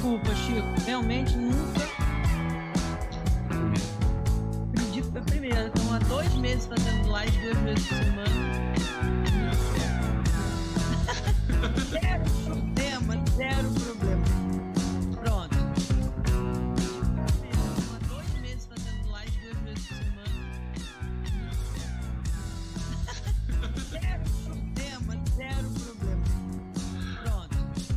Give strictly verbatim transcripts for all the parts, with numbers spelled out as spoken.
Desculpa, Chico, realmente nunca acredito que foi a primeira. Estão há dois meses fazendo live, dois meses por semana. Zero problema, zero problema. Pronto. Estão há dois meses fazendo live, dois meses por semana. Zero problema, zero problema. Pronto.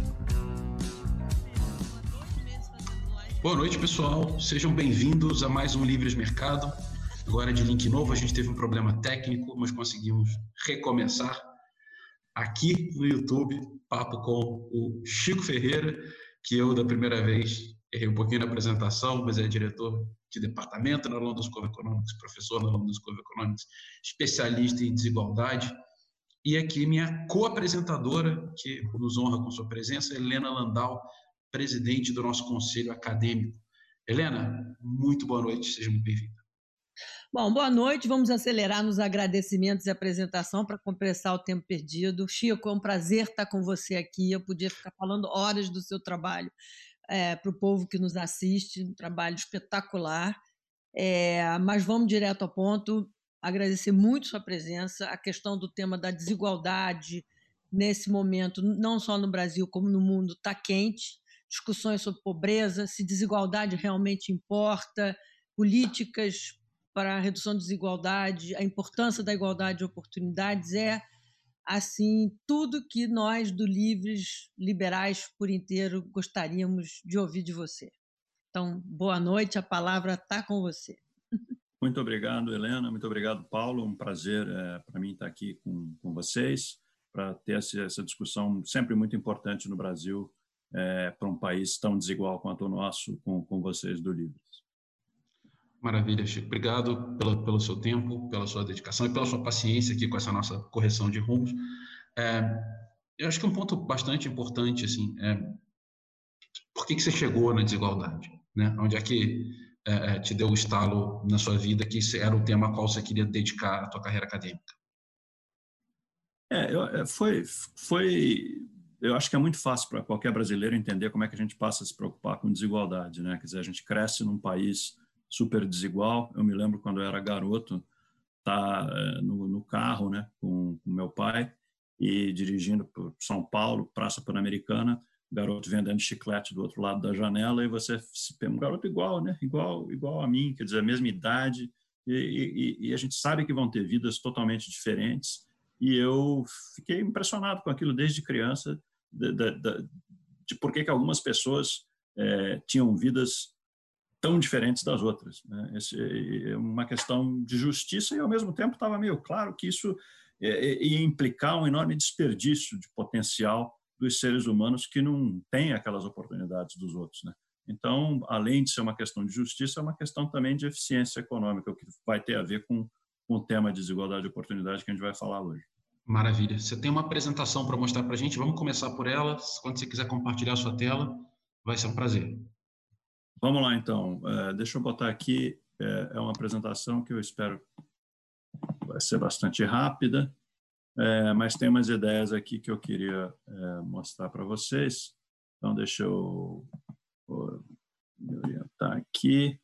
Estão há dois meses fazendo live. Boa noite, pessoal. Sejam bem-vindos a mais um Livres Mercado. Agora de link novo, a gente teve um problema técnico, mas conseguimos recomeçar aqui no YouTube, papo com o Chico Ferreira, que eu, da primeira vez, errei um pouquinho na apresentação, mas é diretor de departamento na London School of Economics, professor na London School of Economics, especialista em desigualdade. E aqui minha co-apresentadora, que nos honra com sua presença, Helena Landau, presidente do nosso conselho acadêmico. Helena, muito boa noite, seja muito bem-vinda. Bom, boa noite. Vamos acelerar nos agradecimentos e apresentação para compensar o tempo perdido. Chico, é um prazer estar com você aqui. Eu podia ficar falando horas do seu trabalho é, para o povo que nos assiste, um trabalho espetacular. É, mas vamos direto ao ponto. Agradecer muito sua presença. A questão do tema da desigualdade nesse momento, não só no Brasil como no mundo, está quente. Discussões sobre pobreza, se desigualdade realmente importa, políticas para a redução de desigualdade, a importância da igualdade de oportunidades é, assim, tudo que nós do Livres, liberais por inteiro, gostaríamos de ouvir de você. Então, boa noite, a palavra está com você. Muito obrigado, Helena, muito obrigado, Paulo, um prazer é, para mim estar aqui com, com vocês, para ter essa, essa discussão sempre muito importante no Brasil, é, para um país tão desigual quanto o nosso, com, com vocês do Livres. Maravilha, Chico. Obrigado pelo, pelo seu tempo, pela sua dedicação e pela sua paciência aqui com essa nossa correção de rumos. É, eu acho que um ponto bastante importante, assim, é por que, que você chegou na desigualdade? Né? Onde é que é, te deu o estalo na sua vida que era o tema a qual você queria dedicar a tua carreira acadêmica? É, eu, foi, foi, eu acho que é muito fácil para qualquer brasileiro entender como é que a gente passa a se preocupar com desigualdade, né? Quer dizer, a gente cresce num país super desigual. Eu me lembro quando eu era garoto, tá no, no carro, né, com, com meu pai e dirigindo por São Paulo, Praça Pan-Americana, garoto vendendo chiclete do outro lado da janela e você um garoto igual, né, igual, igual a mim, quer dizer, a mesma idade e, e, e a gente sabe que vão ter vidas totalmente diferentes e eu fiquei impressionado com aquilo desde criança de, de, de, de por que que algumas pessoas é, tinham vidas tão diferentes das outras, né? Esse é uma questão de justiça e, ao mesmo tempo, estava meio claro que isso ia implicar um enorme desperdício de potencial dos seres humanos que não têm aquelas oportunidades dos outros, né? Então, além de ser uma questão de justiça, é uma questão também de eficiência econômica, o que vai ter a ver com, com o tema de desigualdade de oportunidade que a gente vai falar hoje. Maravilha. Você tem uma apresentação para mostrar para a gente? Vamos começar por ela. Quando você quiser compartilhar a sua tela, vai ser um prazer. Vamos lá, então. Uh, deixa eu botar aqui. É, é uma apresentação que eu espero vai ser bastante rápida, é, mas tem umas ideias aqui que eu queria é, mostrar para vocês. Então, deixa eu, eu me orientar aqui.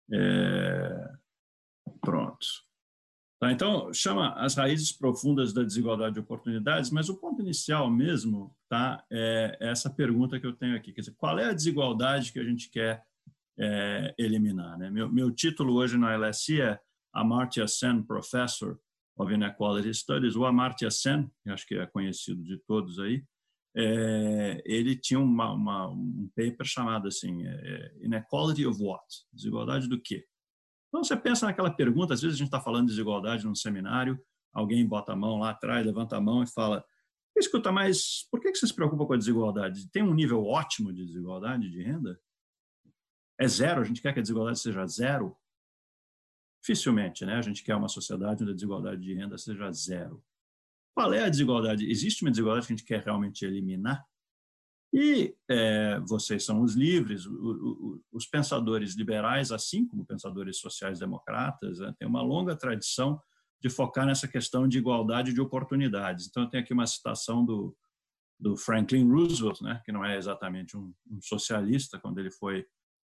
É, pronto. Tá, então, chama As Raízes Profundas da Desigualdade de Oportunidades, mas o ponto inicial mesmo tá, é essa pergunta que eu tenho aqui. Quer dizer, qual é a desigualdade que a gente quer É, eliminar, né? Meu, meu título hoje na L S I é Amartya Sen Professor of Inequality Studies. O Amartya Sen, que acho que é conhecido de todos aí, é, ele tinha uma, uma, um paper chamado assim, é, Inequality of what? Desigualdade do quê? Então você pensa naquela pergunta, às vezes a gente está falando de desigualdade num seminário, alguém bota a mão lá atrás, levanta a mão e fala, escuta, mas por que você se preocupa com a desigualdade? Tem um nível ótimo de desigualdade de renda? É zero? A gente quer que a desigualdade seja zero? Dificilmente, né? A gente quer uma sociedade onde a desigualdade de renda seja zero. Qual é a desigualdade? Existe uma desigualdade que a gente quer realmente eliminar? E é, vocês são os livres, o, o, os pensadores liberais, assim como pensadores sociais-democratas, né, têm uma longa tradição de focar nessa questão de igualdade de oportunidades. Então, eu tenho aqui uma citação do, do Franklin Roosevelt, né, que não é exatamente um, um socialista, quando ele foi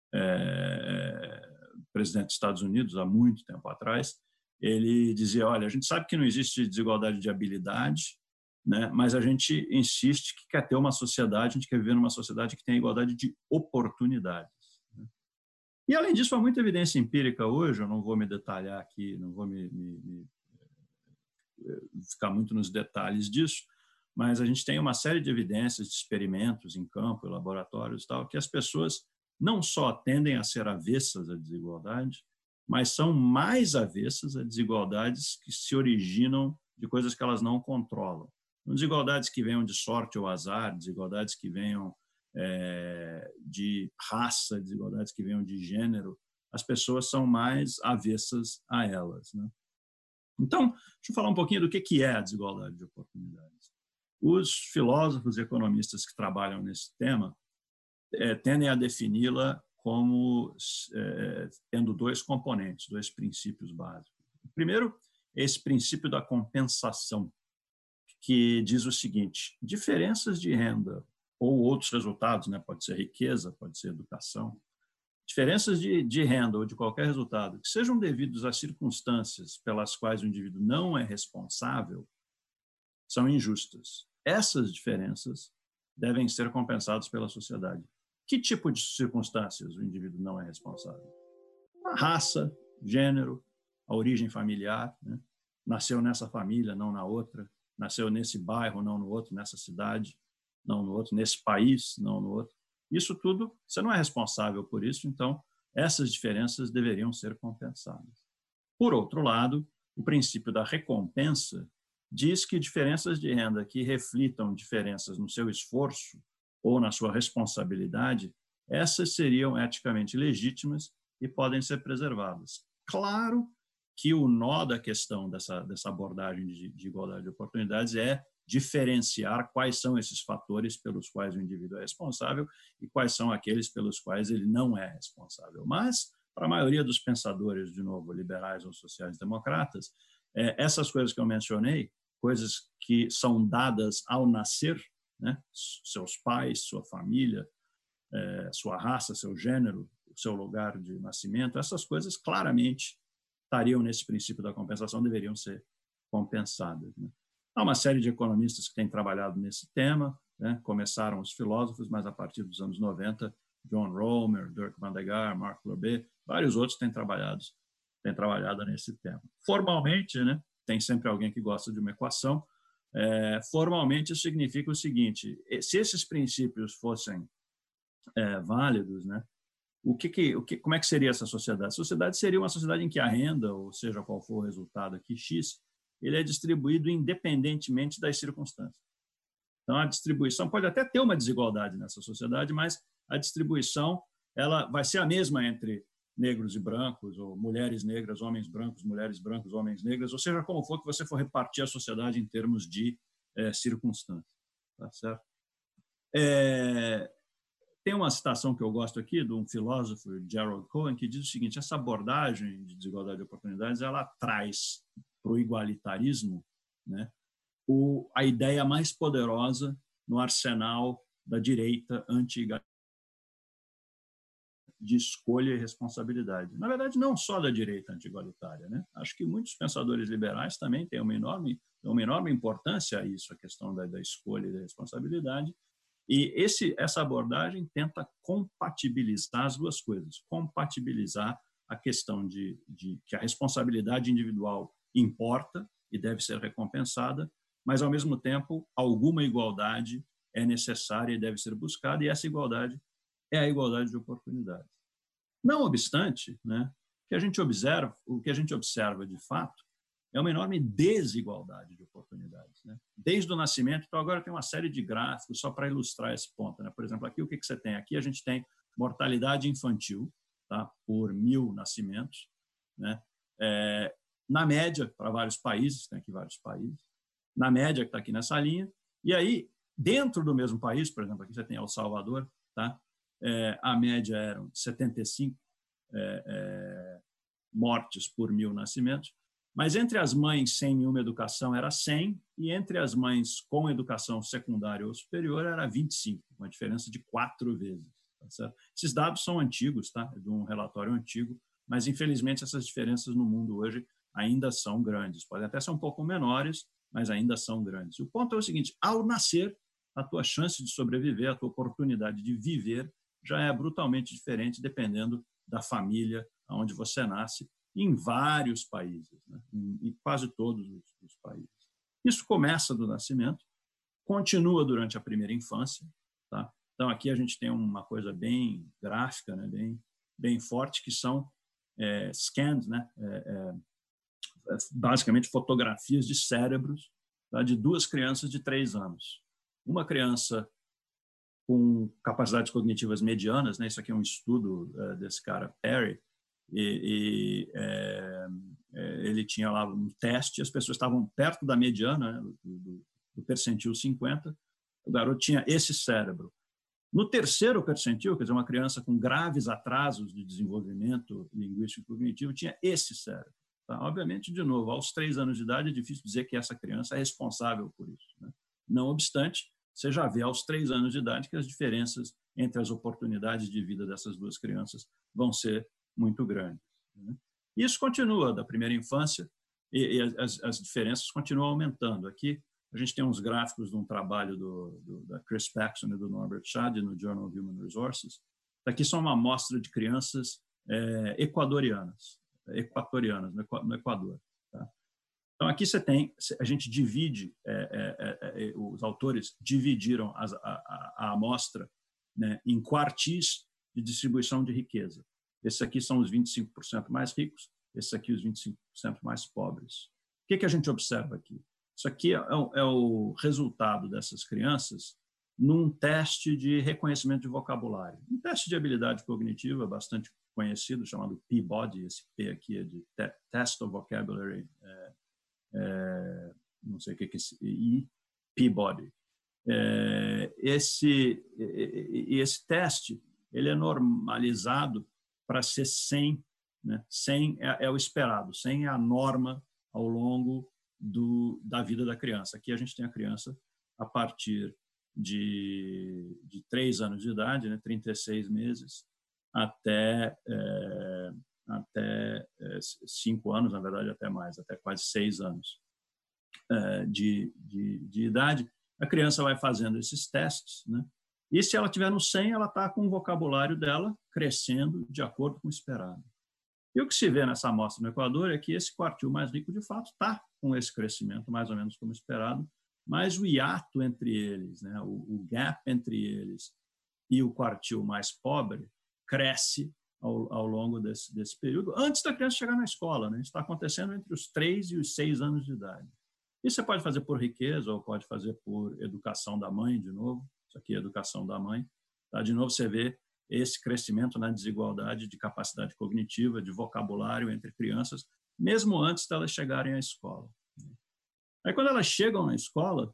é, presidente dos Estados Unidos há muito tempo atrás, ele dizia, olha, a gente sabe que não existe desigualdade de habilidade, né, mas a gente insiste que quer ter uma sociedade, a gente quer viver numa sociedade que tenha igualdade de oportunidades. Né? E, além disso, há muita evidência empírica hoje, eu não vou me detalhar aqui, não vou me, me, me ficar muito nos detalhes disso, mas a gente tem uma série de evidências, de experimentos em campo, em laboratórios e tal, que as pessoas não só tendem a ser avessas à desigualdade, mas são mais avessas a desigualdades que se originam de coisas que elas não controlam. Desigualdades que venham de sorte ou azar, desigualdades que venham é, de raça, desigualdades que venham de gênero, as pessoas são mais avessas a elas. Né? Então, deixa eu falar um pouquinho do que é a desigualdade de oportunidades. Os filósofos e economistas que trabalham nesse tema é, tendem a defini-la como é, tendo dois componentes, dois princípios básicos. O primeiro é esse princípio da compensação, que diz o seguinte, diferenças de renda ou outros resultados, né, pode ser riqueza, pode ser educação, diferenças de, de renda ou de qualquer resultado que sejam devidos a circunstâncias pelas quais o indivíduo não é responsável, são injustas. Essas diferenças devem ser compensadas pela sociedade. Que tipo de circunstâncias o indivíduo não é responsável? A raça, gênero, a origem familiar, né? Nasceu nessa família, não na outra, nasceu nesse bairro, não no outro, nessa cidade, não no outro, nesse país, não no outro. Isso tudo, você não é responsável por isso, então essas diferenças deveriam ser compensadas. Por outro lado, o princípio da recompensa diz que diferenças de renda que reflitam diferenças no seu esforço ou na sua responsabilidade, essas seriam eticamente legítimas e podem ser preservadas. Claro que o nó da questão dessa, dessa abordagem de, de igualdade de oportunidades é diferenciar quais são esses fatores pelos quais o indivíduo é responsável e quais são aqueles pelos quais ele não é responsável. Mas, para a maioria dos pensadores, de novo, liberais ou sociais-democratas, é, essas coisas que eu mencionei, coisas que são dadas ao nascer, né? Seus pais, sua família, é, sua raça, seu gênero, seu lugar de nascimento, essas coisas claramente estariam nesse princípio da compensação, deveriam ser compensadas. Né? Há uma série de economistas que têm trabalhado nesse tema, né? Começaram os filósofos, mas a partir dos anos noventa, John Romer, Dirk van der Gaar, Mark Lorbet, vários outros têm trabalhado, têm trabalhado nesse tema. Formalmente, né? Tem sempre alguém que gosta de uma equação, é, formalmente isso significa o seguinte, se esses princípios fossem é, válidos, né? O que que, o que, como é que seria essa sociedade? A sociedade seria uma sociedade em que a renda, ou seja, qual for o resultado aqui, X, ele é distribuído independentemente das circunstâncias. Então, a distribuição pode até ter uma desigualdade nessa sociedade, mas a distribuição ela vai ser a mesma entre negros e brancos, ou mulheres negras, homens brancos, mulheres brancas, homens negras, ou seja, como for que você for repartir a sociedade em termos de é, circunstâncias. Tá certo? É, tem uma citação que eu gosto aqui de um filósofo, Gerald Cohen, que diz o seguinte, essa abordagem de desigualdade de oportunidades, ela traz para o igualitarismo, né, o, a ideia mais poderosa no arsenal da direita anti-igualitária de escolha e responsabilidade. Na verdade, não só da direita anti-igualitária. Né? Acho que muitos pensadores liberais também têm uma enorme, uma enorme importância a isso, a questão da, da escolha e da responsabilidade. E esse, essa abordagem tenta compatibilizar as duas coisas, compatibilizar a questão de, de que a responsabilidade individual importa e deve ser recompensada, mas, ao mesmo tempo, alguma igualdade é necessária e deve ser buscada, e essa igualdade é a igualdade de oportunidades. Não obstante, né, que a gente observa, o que a gente observa de fato é uma enorme desigualdade de oportunidades. Né? Desde o nascimento, então agora tem uma série de gráficos só para ilustrar esse ponto. Né? Por exemplo, aqui o que, que você tem? Aqui a gente tem mortalidade infantil, tá? Por mil nascimentos, né? É, na média, para vários países, tem aqui vários países, na média que está aqui nessa linha, e aí, dentro do mesmo país, por exemplo, aqui você tem El Salvador, tá? É, a média eram setenta e cinco é, é, mortes por mil nascimentos, Mas entre as mães sem nenhuma educação era cem, e entre as mães com educação secundária ou superior era vinte e cinco, uma diferença de quatro vezes. Tá certo? Esses dados são antigos, tá? É de um relatório antigo, mas infelizmente essas diferenças no mundo hoje ainda são grandes. Podem até ser um pouco menores, mas ainda são grandes. O ponto é o seguinte: ao nascer, a tua chance de sobreviver, a tua oportunidade de viver já é brutalmente diferente dependendo da família onde você nasce, em vários países, né? em, em quase todos os, os países. Isso começa do nascimento, continua durante a primeira infância. Tá? Então, aqui a gente tem uma coisa bem gráfica, né? bem, bem forte, que são é, scans, né? É, é, basicamente fotografias de cérebros, tá? de duas crianças de três anos. Uma criança com capacidades cognitivas medianas, né? Isso aqui é um estudo uh, desse cara, Perry, e, e é, ele tinha lá um teste, as pessoas estavam perto da mediana, né? do, do percentil cinquenta, o garoto tinha esse cérebro. No terceiro percentil, quer dizer, uma criança com graves atrasos de desenvolvimento linguístico e cognitivo, tinha esse cérebro. Tá? Obviamente, de novo, aos três anos de idade é difícil dizer que essa criança é responsável por isso, né? Não obstante, você já vê aos três anos de idade que as diferenças entre as oportunidades de vida dessas duas crianças vão ser muito grandes, né? Isso continua da primeira infância e, e as, as diferenças continuam aumentando. Aqui a gente tem uns gráficos de um trabalho do, do, da Chris Paxson e do Norbert Schade no Journal of Human Resources. Aqui são uma amostra de crianças é, equatorianas, equatorianas no Equador. Tá? Então, aqui você tem, a gente divide, é, é, é, os autores dividiram as, a, a, a amostra, né, em quartis de distribuição de riqueza. Esses aqui são os vinte e cinco por cento mais ricos, esses aqui os vinte e cinco por cento mais pobres. O que, que a gente observa aqui? Isso aqui é o, é o resultado dessas crianças num teste de reconhecimento de vocabulário. Um teste de habilidade cognitiva bastante conhecido, chamado Peabody. Esse P aqui é de Test of Vocabulary, é, é, não sei o que é esse I, Peabody. É, esse, esse teste ele é normalizado para ser cem, né? cem é, é o esperado, cem é a norma ao longo do, da vida da criança. Aqui a gente tem a criança a partir de, de três anos de idade, né? trinta e seis meses, até, é, até é, cinco anos, na verdade até mais, até quase seis anos é, de, de, de idade. A criança vai fazendo esses testes, né? E se ela tiver no cem, ela está com o vocabulário dela crescendo de acordo com o esperado. E o que se vê nessa amostra no Equador é que esse quartil mais rico, de fato, está com esse crescimento mais ou menos como esperado, mas o hiato entre eles, né, o, o gap entre eles e o quartil mais pobre cresce ao, ao longo desse, desse período, antes da criança chegar na escola, né? Isso está acontecendo entre os três e os seis anos de idade. Isso você pode fazer por riqueza ou pode fazer por educação da mãe, de novo. Isso aqui é educação da mãe. Tá? De novo, você vê esse crescimento na desigualdade de capacidade cognitiva, de vocabulário entre crianças, mesmo antes delas chegarem à escola. Aí, quando elas chegam na escola,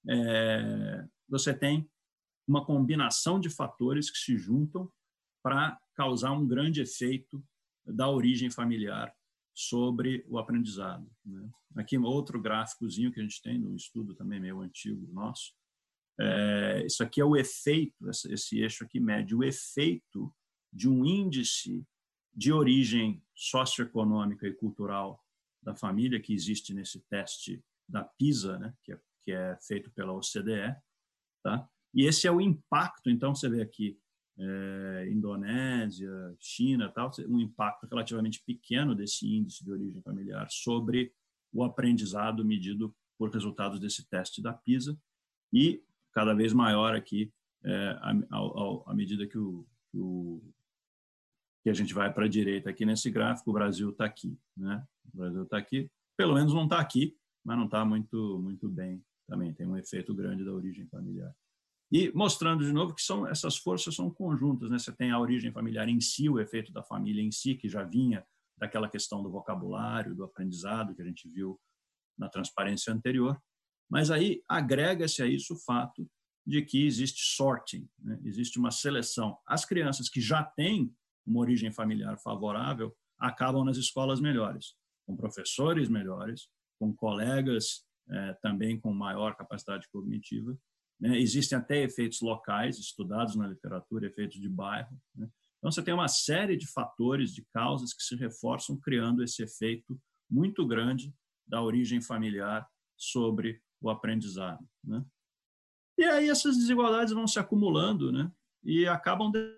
é, você tem uma combinação de fatores que se juntam para causar um grande efeito da origem familiar sobre o aprendizado, né? Aqui outro gráficozinho que a gente tem no estudo também meio antigo nosso. É, isso aqui é o efeito, esse, esse eixo aqui mede o efeito de um índice de origem socioeconômica e cultural da família que existe nesse teste da PISA, né, que, é, que é feito pela O C D E, tá? E esse é o impacto, então você vê aqui é, Indonésia, China, tal, um impacto relativamente pequeno desse índice de origem familiar sobre o aprendizado medido por resultados desse teste da PISA, e cada vez maior aqui é, à medida que, o, o, que a gente vai para a direita aqui nesse gráfico. O Brasil está aqui, né? O Brasil está aqui, pelo menos não está aqui, mas não está muito, muito bem também, tem um efeito grande da origem familiar. E mostrando de novo que são, essas forças são conjuntas, né? Você tem a origem familiar em si, o efeito da família em si, que já vinha daquela questão do vocabulário, do aprendizado, que a gente viu na transparência anterior, mas aí agrega-se a isso o fato de que existe sorting, né? Existe uma seleção. As crianças que já têm uma origem familiar favorável acabam nas escolas melhores. com professores melhores, com colegas eh, também com maior capacidade cognitiva, né? Existem até efeitos locais, estudados na literatura, efeitos de bairro, né? Então, você tem uma série de fatores, de causas que se reforçam, criando esse efeito muito grande da origem familiar sobre o aprendizado, né? E aí essas desigualdades vão se acumulando, né? E acabam de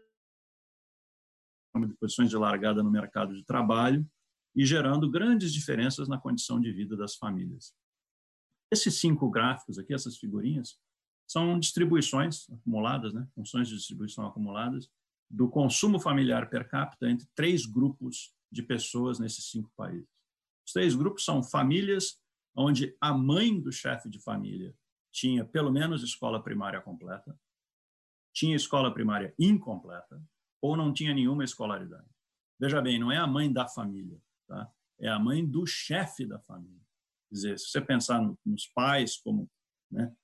posições de largada no mercado de trabalho e gerando grandes diferenças na condição de vida das famílias. Esses cinco gráficos aqui, essas figurinhas, são distribuições acumuladas, né? Funções de distribuição acumuladas do consumo familiar per capita entre três grupos de pessoas nesses cinco países. Os três grupos são famílias onde a mãe do chefe de família tinha pelo menos escola primária completa, tinha escola primária incompleta ou não tinha nenhuma escolaridade. Veja bem, não é a mãe da família, tá? É a mãe do chefe da família. Quer dizer, se você pensar no, nos pais como, né,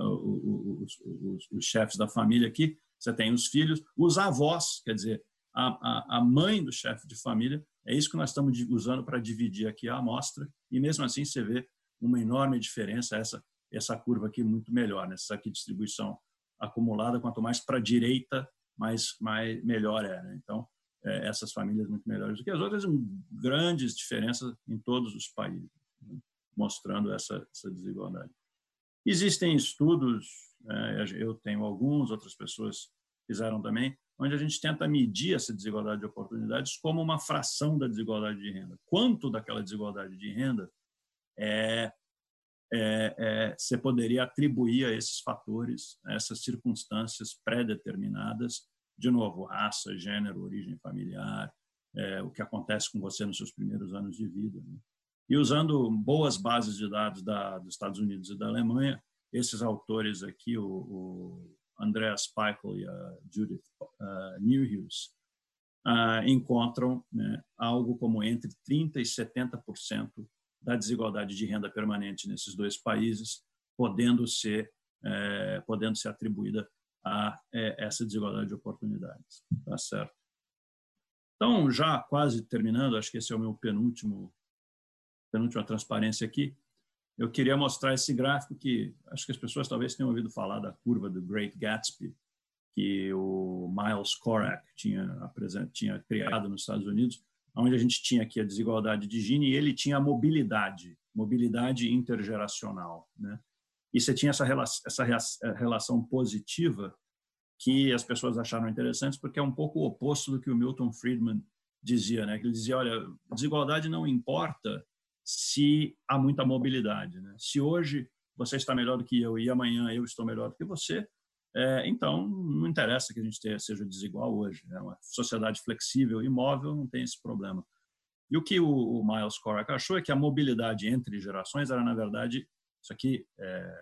uh, os, os, os chefes da família aqui, você tem os filhos, os avós, quer dizer, a, a, a mãe do chefe de família, é isso que nós estamos usando para dividir aqui a amostra, e mesmo assim você vê uma enorme diferença, essa, essa curva aqui muito melhor, né? Essa aqui distribuição acumulada, quanto mais para a direita, mais, mais melhor é, né? Então, é, essas famílias muito melhores do que as outras, grandes diferenças em todos os países, né? Mostrando essa, essa desigualdade. Existem estudos, é, eu tenho alguns, outras pessoas fizeram também, onde a gente tenta medir essa desigualdade de oportunidades como uma fração da desigualdade de renda. Quanto daquela desigualdade de renda é, é, é, você poderia atribuir a esses fatores, a essas circunstâncias pré-determinadas, de novo, raça, gênero, origem familiar, é, o que acontece com você nos seus primeiros anos de vida, né? E usando boas bases de dados da, dos Estados Unidos e da Alemanha, esses autores aqui, o, o Andreas Peichel e a Judith uh, Newhus, uh, encontram, né, algo como entre trinta por cento e setenta por cento da desigualdade de renda permanente nesses dois países, podendo ser, é, podendo ser atribuída a é, essa desigualdade de oportunidades. Tá certo? Então, já quase terminando, acho que esse é o meu penúltimo, penúltima transparência aqui, eu queria mostrar esse gráfico que acho que as pessoas talvez tenham ouvido falar da curva do Great Gatsby, que o Miles Korak tinha, tinha criado nos Estados Unidos, onde a gente tinha aqui a desigualdade de Gini e ele tinha a mobilidade, mobilidade intergeracional, né? E você tinha essa relação, essa relação positiva que as pessoas acharam interessantes porque é um pouco o oposto do que o Milton Friedman dizia, né? Que ele dizia, olha, desigualdade não importa se há muita mobilidade, né? Se hoje você está melhor do que eu e amanhã eu estou melhor do que você, é, então não interessa que a gente tenha, seja desigual hoje, né? Uma sociedade flexível e móvel não tem esse problema. E o que o, o Miles Korak achou é que a mobilidade entre gerações era, na verdade, isso aqui é,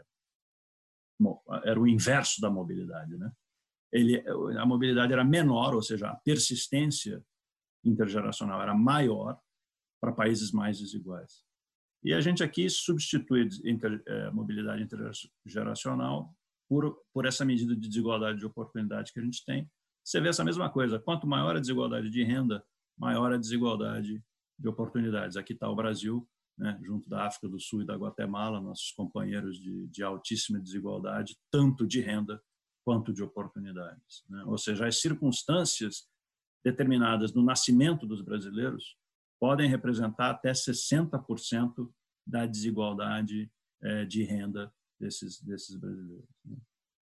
bom, era o inverso da mobilidade, né? Ele, a mobilidade era menor, ou seja, a persistência intergeracional era maior para países mais desiguais. E a gente aqui substitui inter, é, mobilidade intergeracional por, por essa medida de desigualdade de oportunidade que a gente tem. Você vê essa mesma coisa. Quanto maior a desigualdade de renda, maior a desigualdade de oportunidades. Aqui está o Brasil, né, junto da África do Sul e da Guatemala, nossos companheiros de, de altíssima desigualdade, tanto de renda quanto de oportunidades, né? Ou seja, as circunstâncias determinadas no nascimento dos brasileiros podem representar até sessenta por cento da desigualdade é, de renda desses, desses brasileiros, né?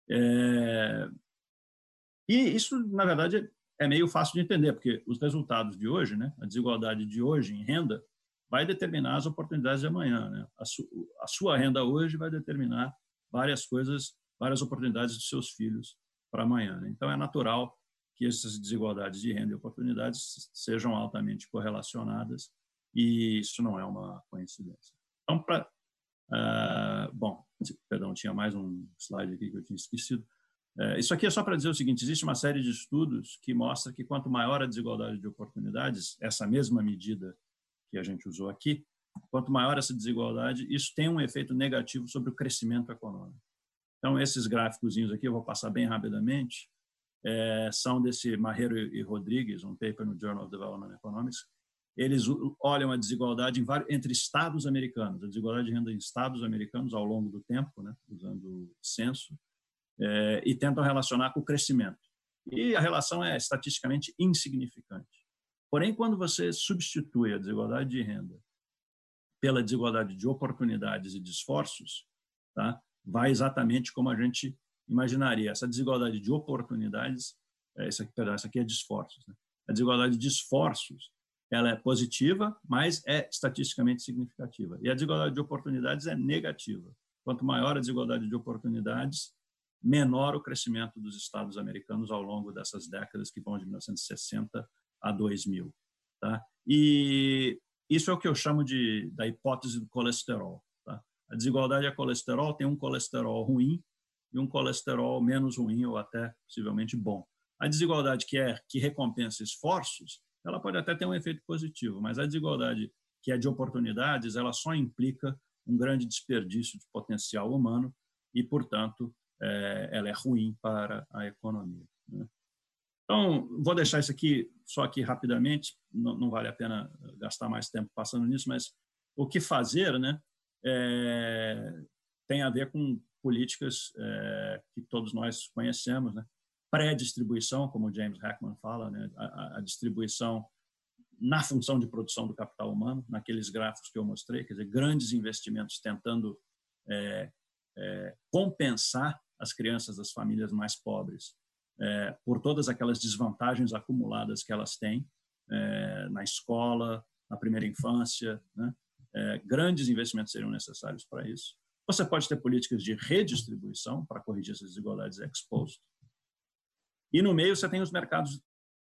É, e isso, na verdade, é meio fácil de entender, porque os resultados de hoje, né, a desigualdade de hoje em renda, vai determinar as oportunidades de amanhã, né? A, su, a sua renda hoje vai determinar várias coisas, várias oportunidades dos seus filhos para amanhã, né? Então, é natural que essas desigualdades de renda e oportunidades sejam altamente correlacionadas e isso não é uma coincidência. Então, para... Uh, bom, perdão, tinha mais um slide aqui que eu tinha esquecido. Uh, isso aqui é só para dizer o seguinte, existe uma série de estudos que mostra que quanto maior a desigualdade de oportunidades, essa mesma medida que a gente usou aqui, quanto maior essa desigualdade, isso tem um efeito negativo sobre o crescimento econômico. Então, esses gráficozinhos aqui, eu vou passar bem rapidamente, é, são desse Marrero e Rodrigues, um paper no Journal of Development Economics, eles olham a desigualdade em vários, entre estados americanos, a desigualdade de renda em estados americanos ao longo do tempo, né, usando o censo, é, e tentam relacionar com o crescimento. E a relação é estatisticamente insignificante. Porém, quando você substitui a desigualdade de renda pela desigualdade de oportunidades e de esforços, tá, vai exatamente como a gente imaginaria. Essa desigualdade de oportunidades, essa aqui, perdão, essa aqui é de esforços, né? A desigualdade de esforços, ela é positiva, mas é estatisticamente significativa. E a desigualdade de oportunidades é negativa. Quanto maior a desigualdade de oportunidades, menor o crescimento dos estados americanos ao longo dessas décadas que vão de mil novecentos e sessenta a dois mil. Tá? E isso é o que eu chamo de, da hipótese do colesterol. Tá? A desigualdade é colesterol, tem um colesterol ruim e um colesterol menos ruim ou até possivelmente bom. A desigualdade que é que recompensa esforços, ela pode até ter um efeito positivo, mas a desigualdade que é de oportunidades, ela só implica um grande desperdício de potencial humano e, portanto, é, ela é ruim para a economia. Né? Então, vou deixar isso aqui só aqui rapidamente, não, não vale a pena gastar mais tempo passando nisso, mas o que fazer, né, é, tem a ver com políticas é, que todos nós conhecemos, né? Pré-distribuição, como o James Heckman fala, né? a, a distribuição na função de produção do capital humano, naqueles gráficos que eu mostrei, quer dizer, grandes investimentos tentando é, é, compensar as crianças das famílias mais pobres é, por todas aquelas desvantagens acumuladas que elas têm é, na escola, na primeira infância, né? É, grandes investimentos seriam necessários para isso. Você pode ter políticas de redistribuição para corrigir essas desigualdades ex post. E no meio você tem os mercados.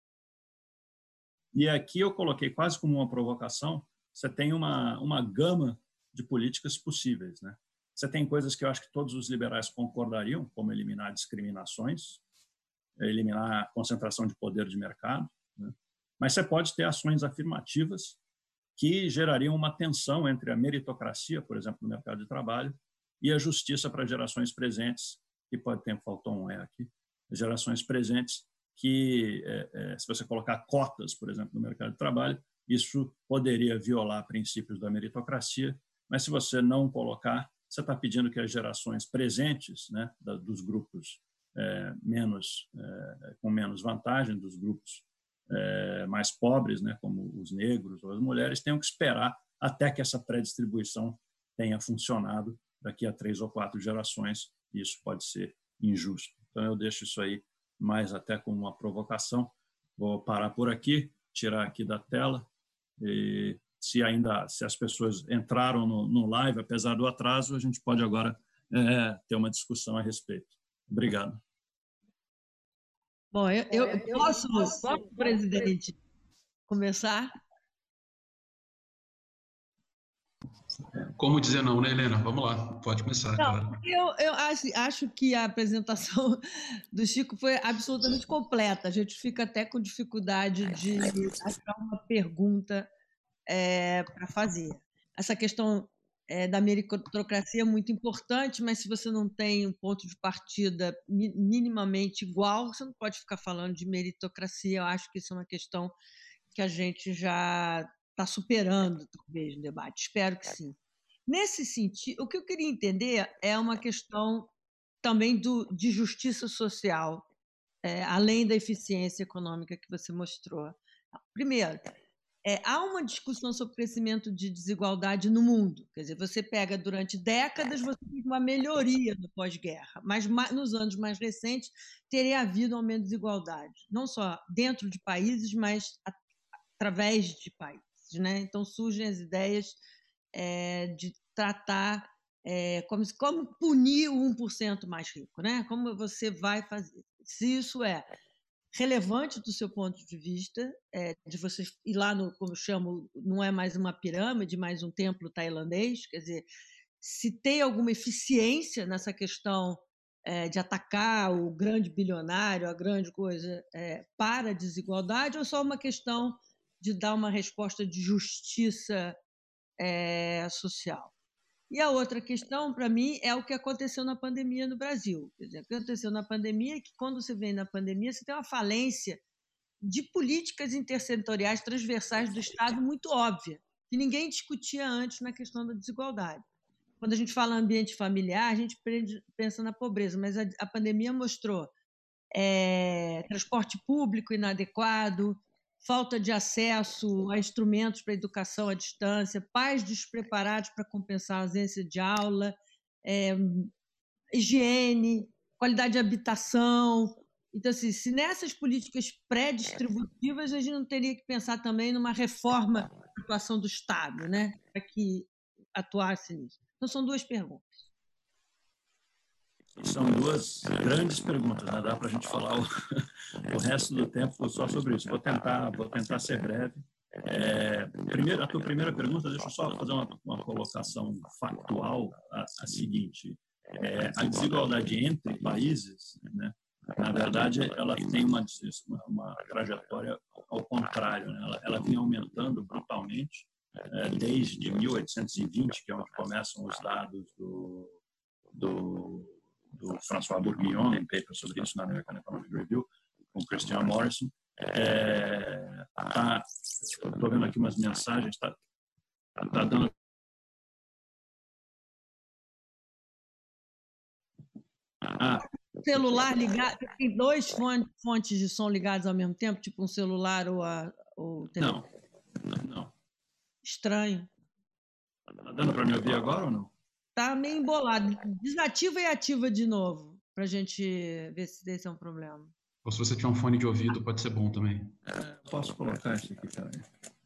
E aqui eu coloquei quase como uma provocação, você tem uma, uma gama de políticas possíveis. Né? Você tem coisas que eu acho que todos os liberais concordariam, como eliminar discriminações, eliminar a concentração de poder de mercado. Né? Mas você pode ter ações afirmativas que gerariam uma tensão entre a meritocracia, por exemplo, no mercado de trabalho, e a justiça para gerações presentes, que pode ter, faltou um é aqui, gerações presentes, que é, é, se você colocar cotas, por exemplo, no mercado de trabalho, isso poderia violar princípios da meritocracia, mas se você não colocar, você está pedindo que as gerações presentes, né, da, dos grupos é, menos, é, com menos vantagem, dos grupos é, mais pobres, né, como os negros ou as mulheres, tenham que esperar até que essa pré-distribuição tenha funcionado daqui a três ou quatro gerações, e isso pode ser injusto. Então, eu deixo isso aí mais até como uma provocação. Vou parar por aqui, tirar aqui da tela, e se ainda, se as pessoas entraram no, no live, apesar do atraso, a gente pode agora é, ter uma discussão a respeito. Obrigado. Bom, eu, eu, eu posso, posso, presidente, começar? Como dizer não, né, Helena? Vamos lá, pode começar. Não, Claro. eu, eu acho, acho que a apresentação do Chico foi absolutamente completa. A gente fica até com dificuldade de achar uma pergunta é, para fazer. Essa questão é, da meritocracia é muito importante, mas se você não tem um ponto de partida minimamente igual, você não pode ficar falando de meritocracia. Eu acho que isso é uma questão que a gente já está superando, talvez, no debate. Espero que sim. Nesse sentido, o que eu queria entender é uma questão também do, de justiça social, é, além da eficiência econômica que você mostrou. Primeiro, é, há uma discussão sobre o crescimento de desigualdade no mundo. Quer dizer, você pega durante décadas, você tem uma melhoria no pós-guerra, mas nos anos mais recentes teria havido um aumento de desigualdade, não só dentro de países, mas através de países. Né? Então, surgem as ideias É, de tratar é, como, como punir o um por cento mais rico, né? Como você vai fazer. Se isso é relevante do seu ponto de vista, é, de você ir lá, no, como eu chamo, não é mais uma pirâmide, mais um templo tailandês, quer dizer, se tem alguma eficiência nessa questão é, de atacar o grande bilionário, a grande coisa, é, para a desigualdade, ou só uma questão de dar uma resposta de justiça É, social. E a outra questão, para mim, é o que aconteceu na pandemia no Brasil. Quer dizer, o que aconteceu na pandemia é que, quando você vem na pandemia, você tem uma falência de políticas intersetoriais transversais do Estado muito óbvia, que ninguém discutia antes na questão da desigualdade. Quando a gente fala ambiente familiar, a gente pensa na pobreza, mas a, a pandemia mostrou é, transporte público inadequado, falta de acesso a instrumentos para educação à distância, pais despreparados para compensar a ausência de aula, é, higiene, qualidade de habitação. Então, assim, se nessas políticas pré-distributivas, a gente não teria que pensar também numa reforma da atuação do Estado, né, para que atuasse nisso. Então, são duas perguntas. São duas grandes perguntas, né? Dá para a gente falar o, o resto do tempo só sobre isso. Vou tentar, vou tentar ser breve. É, primeiro, a tua primeira pergunta, deixa eu só fazer uma, uma colocação factual, a, a seguinte. É, a desigualdade entre países, né, na verdade, ela tem uma, uma, uma trajetória ao contrário, né? ela, ela vem aumentando brutalmente é, desde mil oitocentos e vinte, que é onde começam os dados do, do, do François Bourguignon, tem paper sobre isso na American Economic Review, com Christian Morrison. É, tá, estou vendo aqui umas mensagens, está tá dando Ah. Celular ligado, tem dois fontes de som ligados ao mesmo tempo, tipo um celular ou a, o telefone? Não, não. Estranho. Está dando para me ouvir agora ou não? Está meio embolado. Desativa e ativa de novo, para a gente ver se esse é um problema. Ou se você tiver um fone de ouvido, pode ser bom também. É, posso colocar isso aqui também.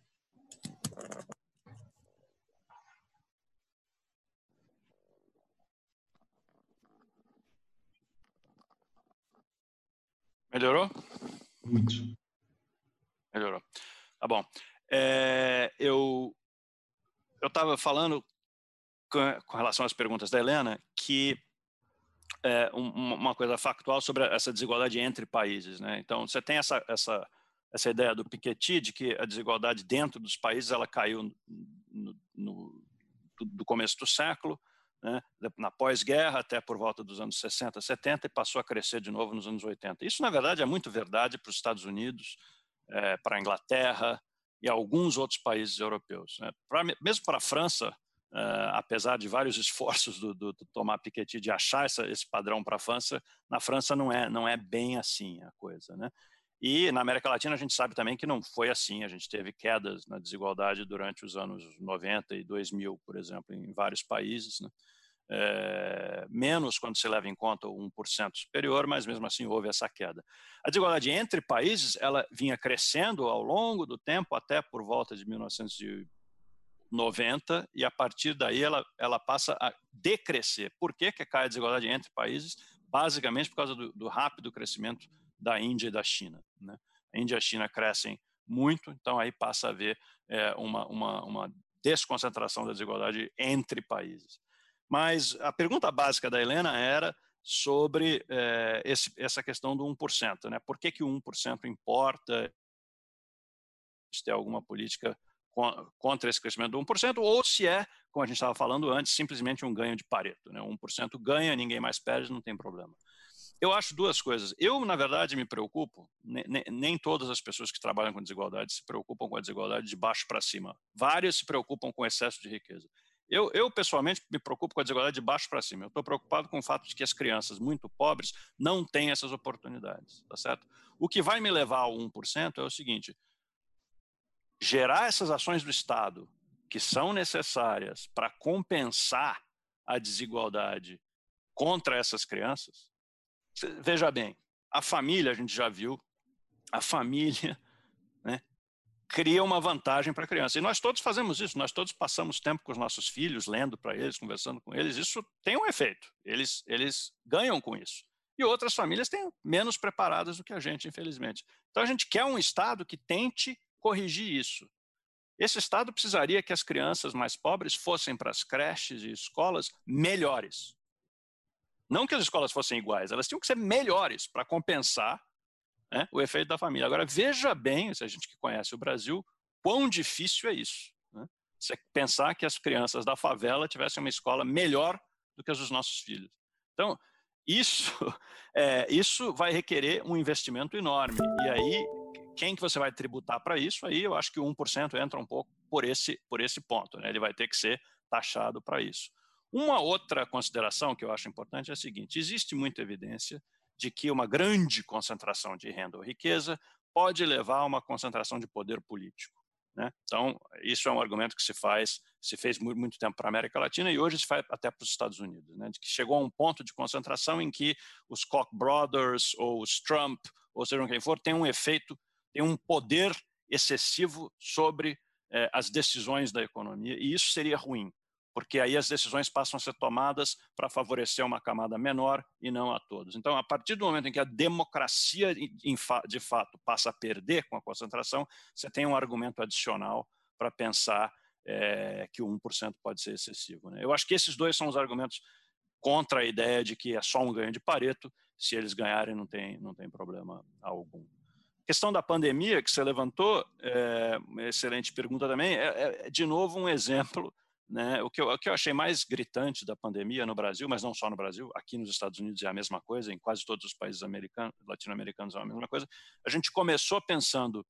Melhorou? Muito. Melhorou. Tá bom. É, eu eu estava falando com, com relação às perguntas da Helena que é, um, uma coisa factual sobre essa desigualdade entre países, né? Então, você tem essa, essa, essa ideia do Piketty de que a desigualdade dentro dos países ela caiu no, no, do começo do século, né, na pós-guerra até por volta dos anos sessenta, setenta e passou a crescer de novo nos anos oitenta. Isso, na verdade, é muito verdade para os Estados Unidos, é, para a Inglaterra e alguns outros países europeus. Né. Pra, mesmo para a França, é, apesar de vários esforços do, do, do Thomas Piketty de achar essa, esse padrão para a França, na França não é, não é bem assim a coisa, né. E na América Latina a gente sabe também que não foi assim, a gente teve quedas na desigualdade durante os anos noventa e dois mil, por exemplo, em vários países, né? É, menos quando se leva em conta o um por cento superior, mas mesmo assim houve essa queda. A desigualdade entre países, ela vinha crescendo ao longo do tempo, até por volta de mil novecentos e noventa, e a partir daí ela, ela passa a decrescer. Por que que cai a desigualdade entre países? Basicamente por causa do, do rápido crescimento da Índia e da China, né? A Índia e a China crescem muito, então aí passa a haver é, uma, uma, uma desconcentração da desigualdade entre países. Mas a pergunta básica da Helena era sobre é, esse, essa questão do um por cento, né? Por que que o um por cento importa ter alguma política contra esse crescimento do um por cento, ou se é, como a gente estava falando antes, simplesmente um ganho de Pareto, né? um por cento ganha, ninguém mais perde, não tem problema. Eu acho duas coisas. Eu, na verdade, me preocupo, nem, nem todas as pessoas que trabalham com desigualdade se preocupam com a desigualdade de baixo para cima. Várias se preocupam com o excesso de riqueza. Eu, eu, pessoalmente, me preocupo com a desigualdade de baixo para cima. Eu estou preocupado com o fato de que as crianças muito pobres não têm essas oportunidades, tá certo? O que vai me levar ao um por cento é o seguinte: gerar essas ações do Estado que são necessárias para compensar a desigualdade contra essas crianças. Veja bem, a família, a gente já viu, a família, né, cria uma vantagem para a criança. E nós todos fazemos isso, nós todos passamos tempo com os nossos filhos, lendo para eles, conversando com eles. Isso tem um efeito, eles, eles ganham com isso. E outras famílias têm menos preparadas do que a gente, infelizmente. Então a gente quer um Estado que tente corrigir isso. Esse Estado precisaria que as crianças mais pobres fossem para as creches e escolas melhores. Não que as escolas fossem iguais, elas tinham que ser melhores para compensar, né, o efeito da família. Agora, veja bem, se a gente que conhece o Brasil, quão difícil é isso, né? Você pensar que as crianças da favela tivessem uma escola melhor do que as dos nossos filhos. Então, isso, é, isso vai requerer um investimento enorme. E aí, quem que você vai tributar para isso? Aí eu acho que o um por cento entra um pouco por esse, por esse ponto, né? Ele vai ter que ser taxado para isso. Uma outra consideração que eu acho importante é a seguinte: existe muita evidência de que uma grande concentração de renda ou riqueza pode levar a uma concentração de poder político, né? Então, isso é um argumento que se faz, se fez muito, muito tempo para a América Latina e hoje se faz até para os Estados Unidos, né? De que chegou a um ponto de concentração em que os Koch brothers ou os Trump, ou seja quem for, tem um efeito, tem um poder excessivo sobre eh, as decisões da economia, e isso seria ruim, porque aí as decisões passam a ser tomadas para favorecer uma camada menor e não a todos. Então, a partir do momento em que a democracia de fato passa a perder com a concentração, você tem um argumento adicional para pensar é, que o um por cento pode ser excessivo, né? Eu acho que esses dois são os argumentos contra a ideia de que é só um ganho de Pareto, se eles ganharem não tem, não tem problema algum. A questão da pandemia que você levantou, é, uma excelente pergunta também, é, é de novo um exemplo, né? O que, eu, o que eu achei mais gritante da pandemia no Brasil, mas não só no Brasil, aqui nos Estados Unidos é a mesma coisa, em quase todos os países americanos, latino-americanos é a mesma coisa. A gente começou pensando,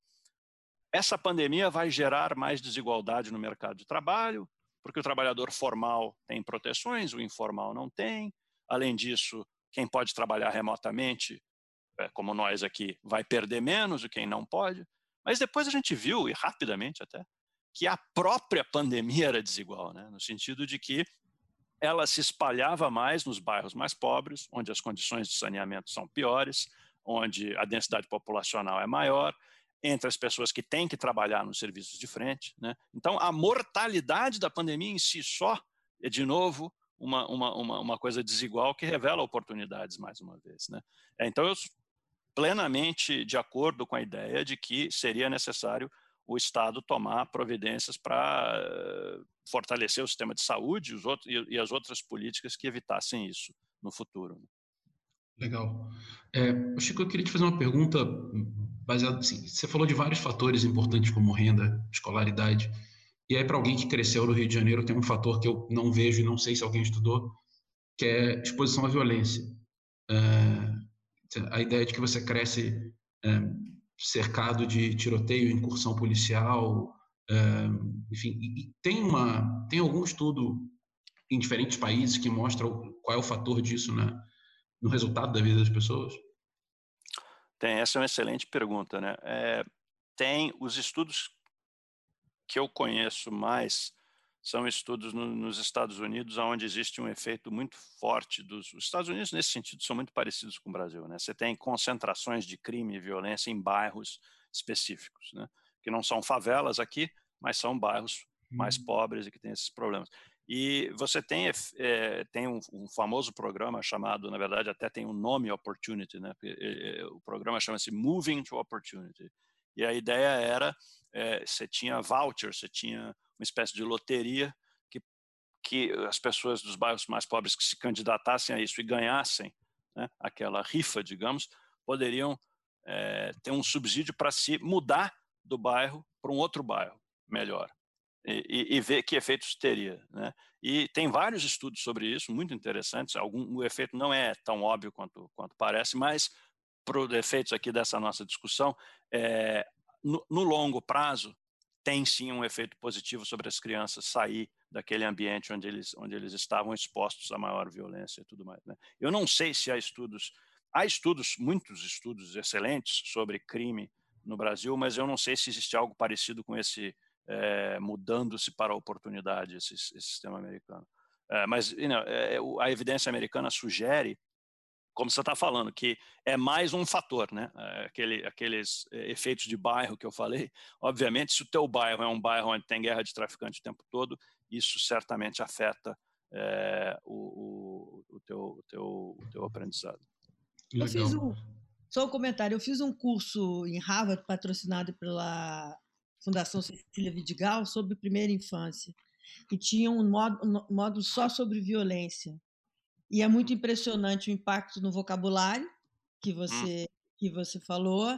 essa pandemia vai gerar mais desigualdade no mercado de trabalho, porque o trabalhador formal tem proteções, o informal não tem. Além disso, quem pode trabalhar remotamente, como nós aqui, vai perder menos do que quem não pode. Mas depois a gente viu, e rapidamente até, que a própria pandemia era desigual, né? No sentido de que ela se espalhava mais nos bairros mais pobres, onde as condições de saneamento são piores, onde a densidade populacional é maior, entre as pessoas que têm que trabalhar nos serviços de frente, né? Então, a mortalidade da pandemia em si só é, de novo, uma, uma, uma, uma coisa desigual que revela oportunidades, mais uma vez, né? Então, eu sou plenamente de acordo com a ideia de que seria necessário o Estado tomar providências para uh, fortalecer o sistema de saúde os outros, e, e as outras políticas que evitassem isso no futuro. Legal. É, Chico, eu queria te fazer uma pergunta baseada assim, você falou de vários fatores importantes como renda, escolaridade, e aí para alguém que cresceu no Rio de Janeiro tem um fator que eu não vejo e não sei se alguém estudou, que é exposição à violência. É, a ideia de que você cresce é, cercado de tiroteio, incursão policial, uh, enfim, e tem uma, tem algum estudo em diferentes países que mostra qual é o fator disso na, no resultado da vida das pessoas? Tem, essa é uma excelente pergunta, né? É, tem os estudos que eu conheço mais são estudos no, nos Estados Unidos, onde existe um efeito muito forte dos os Estados Unidos, nesse sentido, são muito parecidos com o Brasil, né? Você tem concentrações de crime e violência em bairros específicos, né? Que não são favelas aqui, mas são bairros mais hum. pobres e que têm esses problemas. E você tem, é, tem um, um famoso programa chamado, na verdade, até tem um nome Opportunity, né? O programa chama-se Moving to Opportunity. E a ideia era, é, você tinha voucher, você tinha uma espécie de loteria que, que as pessoas dos bairros mais pobres que se candidatassem a isso e ganhassem, né, aquela rifa, digamos, poderiam é, ter um subsídio para se mudar do bairro para um outro bairro melhor e, e, e ver que efeitos teria, né? E tem vários estudos sobre isso, muito interessantes. Algum, o efeito não é tão óbvio quanto, quanto parece, mas para os efeitos aqui dessa nossa discussão, é, no, no longo prazo, tem sim um efeito positivo sobre as crianças sair daquele ambiente onde eles, onde eles estavam expostos a maior violência e tudo mais, né? Eu não sei se há estudos, há estudos, muitos estudos excelentes sobre crime no Brasil, mas eu não sei se existe algo parecido com esse, é, mudando-se para a oportunidade, esse, esse sistema americano. É, mas you know, é, a evidência americana sugere, como você está falando, que é mais um fator, né? Aquele, aqueles efeitos de bairro que eu falei. Obviamente, se o teu bairro é um bairro onde tem guerra de traficante o tempo todo, isso certamente afeta é, o, o, o, teu, o, teu, o teu aprendizado. Eu fiz um, só um comentário, eu fiz um curso em Harvard, patrocinado pela Fundação Cecília Vidigal, sobre primeira infância, e tinha um módulo, um módulo só sobre violência. E é muito impressionante o impacto no vocabulário que você, que você falou,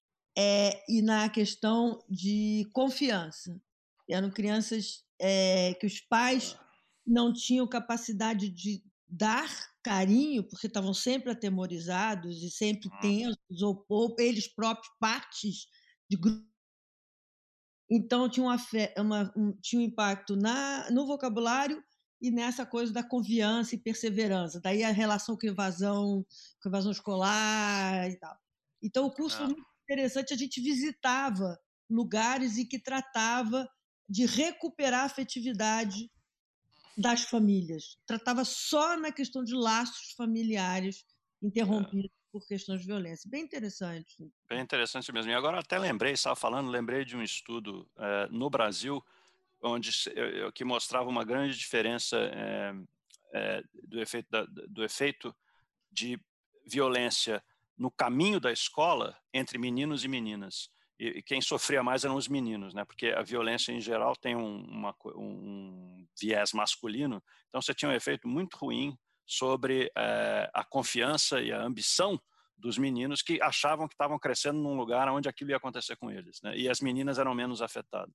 é, e na questão de confiança. Eram crianças é, que os pais não tinham capacidade de dar carinho, porque estavam sempre atemorizados e sempre tensos, ou, ou eles próprios partes de grupo. Então, tinha, uma, uma, um, tinha um impacto na, no vocabulário e nessa coisa da confiança e perseverança. Daí a relação com evasão, com evasão escolar e tal. Então, o curso ah. foi muito interessante. A gente visitava lugares e que tratava de recuperar a afetividade das famílias. Tratava só na questão de laços familiares interrompidos é. por questões de violência. Bem interessante. Bem interessante mesmo. E agora até lembrei, estava falando, lembrei de um estudo é, no Brasil, onde eu, que mostrava uma grande diferença é, é, do, efeito da, do efeito de violência no caminho da escola entre meninos e meninas. E, e quem sofria mais eram os meninos, né? Porque a violência em geral tem um, uma, um viés masculino, então você tinha um efeito muito ruim sobre é, a confiança e a ambição dos meninos que achavam que estavam crescendo num lugar onde aquilo ia acontecer com eles, né? E as meninas eram menos afetadas.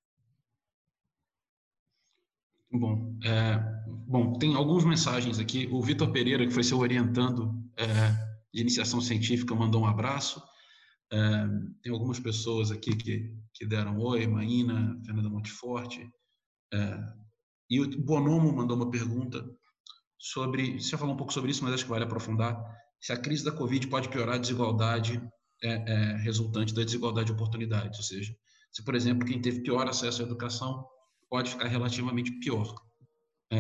Bom, é, bom, tem algumas mensagens aqui. O Vitor Pereira, que foi seu orientando é, de iniciação científica, mandou um abraço. É, tem algumas pessoas aqui que, que deram oi, Maína, Fernanda Monteforte. É, e o Bonomo mandou uma pergunta sobre, você já falou um pouco sobre isso, mas acho que vale aprofundar, se a crise da Covid pode piorar a desigualdade é, é, resultante da desigualdade de oportunidades, ou seja, se, por exemplo, quem teve pior acesso à educação pode ficar relativamente pior. É,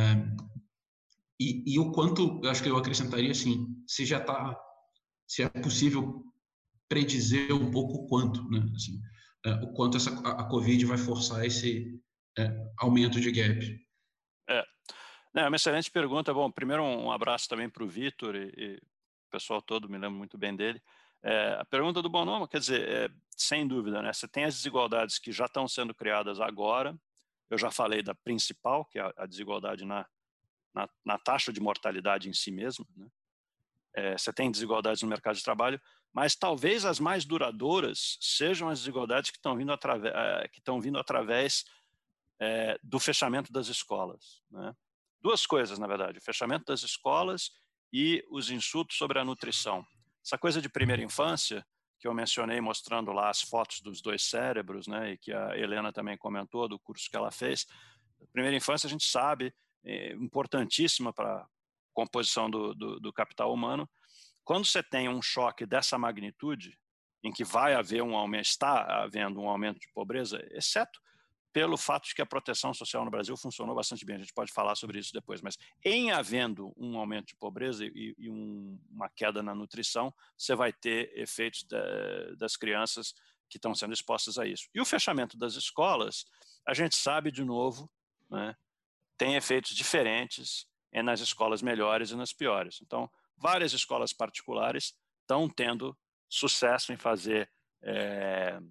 e, e o quanto, eu acho que eu acrescentaria assim, se já está, se é possível predizer um pouco o quanto, né? Assim, é, o quanto essa, a, a Covid vai forçar esse é, aumento de gap. É, é uma excelente pergunta. Bom, primeiro um abraço também para o Vitor e, e o pessoal todo, me lembro muito bem dele. É, a pergunta do Bonomo, quer dizer, é, sem dúvida, né? Você tem as desigualdades que já estão sendo criadas agora. Eu já falei da principal, que é a, a desigualdade na, na, na taxa de mortalidade em si mesma, né? É, você tem desigualdades no mercado de trabalho, mas talvez as mais duradouras sejam as desigualdades que estão vindo, atrave, que estão vindo através é, do fechamento das escolas, né? Duas coisas, na verdade, o fechamento das escolas e os insultos sobre a nutrição. Essa coisa de primeira infância, que eu mencionei mostrando lá as fotos dos dois cérebros, né, e que a Helena também comentou do curso que ela fez. A primeira infância, a gente sabe, é importantíssima para a composição do, do, do capital humano. Quando você tem um choque dessa magnitude, em que vai haver um aumento, está havendo um aumento de pobreza, exceto pelo fato de que a proteção social no Brasil funcionou bastante bem, a gente pode falar sobre isso depois, mas em havendo um aumento de pobreza e, e um, uma queda na nutrição, você vai ter efeitos da, das crianças que estão sendo expostas a isso. E o fechamento das escolas, a gente sabe de novo, né, tem efeitos diferentes nas escolas melhores e nas piores. Então, várias escolas particulares estão tendo sucesso em fazer é,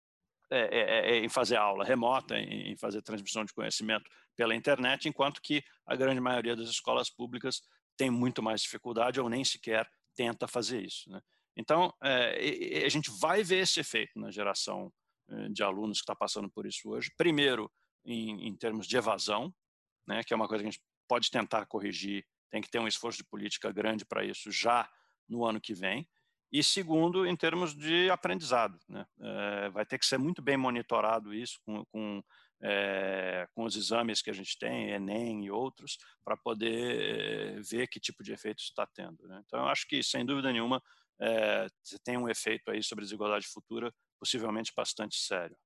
É, é, é, em fazer aula remota, em, em fazer transmissão de conhecimento pela internet, enquanto que a grande maioria das escolas públicas tem muito mais dificuldade ou nem sequer tenta fazer isso, né? Então, é, a gente vai ver esse efeito na geração de alunos que está passando por isso hoje. Primeiro, em, em termos de evasão, né, que é uma coisa que a gente pode tentar corrigir, tem que ter um esforço de política grande para isso já no ano que vem. E segundo, em termos de aprendizado, né? É, vai ter que ser muito bem monitorado isso com, com, é, com os exames que a gente tem, Enem e outros, para poder é, ver que tipo de efeito isso está tendo, né? Então, eu acho que, sem dúvida nenhuma, é, você tem um efeito aí sobre a desigualdade futura, possivelmente bastante sério.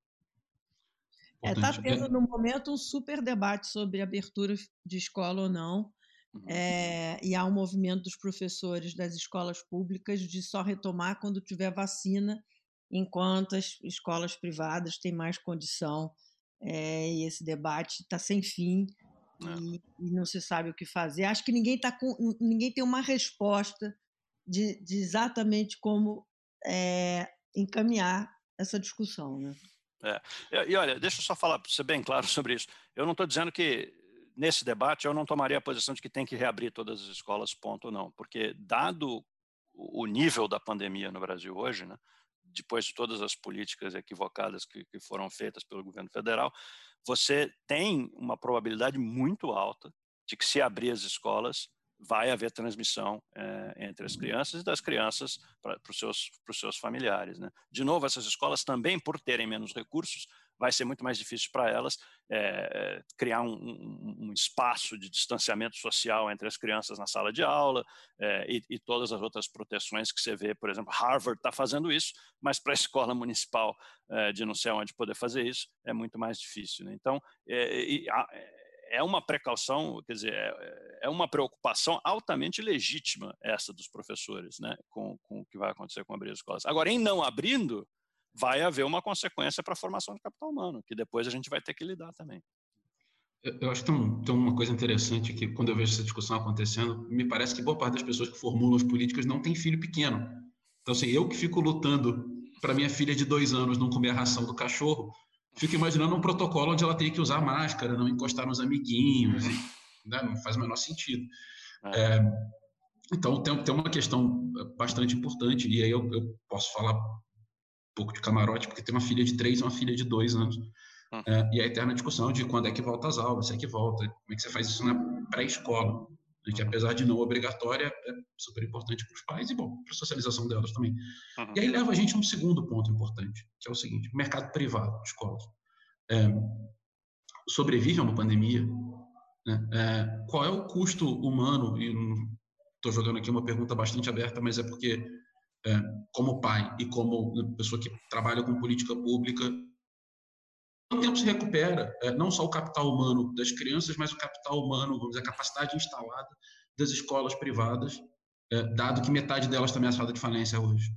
Está é, tendo, no momento, um super debate sobre abertura de escola ou não. Uhum. É, e há um movimento dos professores das escolas públicas de só retomar quando tiver vacina, enquanto as escolas privadas têm mais condição. É, e esse debate está sem fim e, e não se sabe o que fazer. Acho que ninguém, tá com, ninguém tem uma resposta de, de exatamente como é, encaminhar essa discussão, né? É. E, e olha, deixa eu só falar para ser bem claro sobre isso. Eu não estou dizendo que nesse debate eu não tomaria a posição de que tem que reabrir todas as escolas, ponto, não, porque dado o nível da pandemia no Brasil hoje, né, depois de todas as políticas equivocadas que, que foram feitas pelo governo federal, você tem uma probabilidade muito alta de que, se abrir as escolas, vai haver transmissão é, entre as crianças e das crianças para os seus, para os seus familiares, né? De novo, essas escolas também, por terem menos recursos, vai ser muito mais difícil para elas é, criar um, um, um espaço de distanciamento social entre as crianças na sala de aula é, e, e todas as outras proteções que você vê. Por exemplo, Harvard está fazendo isso, mas para a escola municipal é, de não sei onde poder fazer isso é muito mais difícil, né? Então, é, e, a, é uma precaução, quer dizer, é, é uma preocupação altamente legítima essa dos professores, né, com, com o que vai acontecer com abrir as escolas. Agora, em não abrindo, vai haver uma consequência para a formação de capital humano, que depois a gente vai ter que lidar também. Eu acho que tem, tem uma coisa interessante que, quando eu vejo essa discussão acontecendo, me parece que boa parte das pessoas que formulam as políticas não tem filho pequeno. Então, assim, eu que fico lutando para minha filha de dois anos não comer a ração do cachorro, fico imaginando um protocolo onde ela tem que usar máscara, não encostar nos amiguinhos, e, né, não faz o menor sentido. É. É, então, tem, tem uma questão bastante importante, e aí eu, eu posso falar um pouco de camarote, porque tem uma filha de três e uma filha de dois anos. Uhum. É, e a eterna discussão de quando é que volta às aulas, se é que volta, como é que você faz isso na pré-escola, né, que apesar de não obrigatória, é super importante para os pais e, bom, para a socialização delas também. Uhum. E aí leva a gente a um segundo ponto importante, que é o seguinte: o mercado privado de escolas. É, sobrevive a uma pandemia, né? É, qual é o custo humano? E estou jogando aqui uma pergunta bastante aberta, mas é porque, é, como pai e como pessoa que trabalha com política pública, quanto tempo se recupera é, não só o capital humano das crianças, mas o capital humano, vamos dizer, a capacidade instalada das escolas privadas, é, dado que metade delas está ameaçada de falência hoje?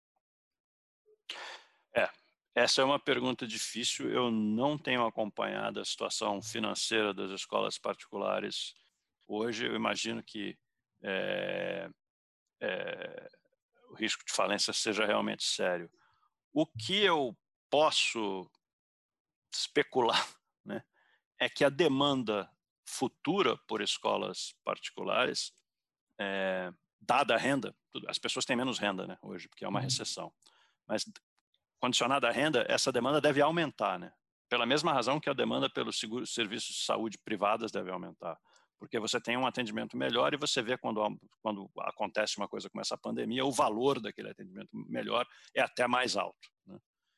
É, essa é uma pergunta difícil. Eu não tenho acompanhado a situação financeira das escolas particulares hoje. Eu imagino que é, é, o risco de falência seja realmente sério. O que eu posso especular, né, é que a demanda futura por escolas particulares, é, dada a renda, as pessoas têm menos renda, né, hoje, porque é uma recessão, mas condicionada à renda, essa demanda deve aumentar, né, pela mesma razão que a demanda pelos seguros, serviços de saúde privadas deve aumentar, porque você tem um atendimento melhor e você vê quando, quando acontece uma coisa como essa pandemia, o valor daquele atendimento melhor é até mais alto, né?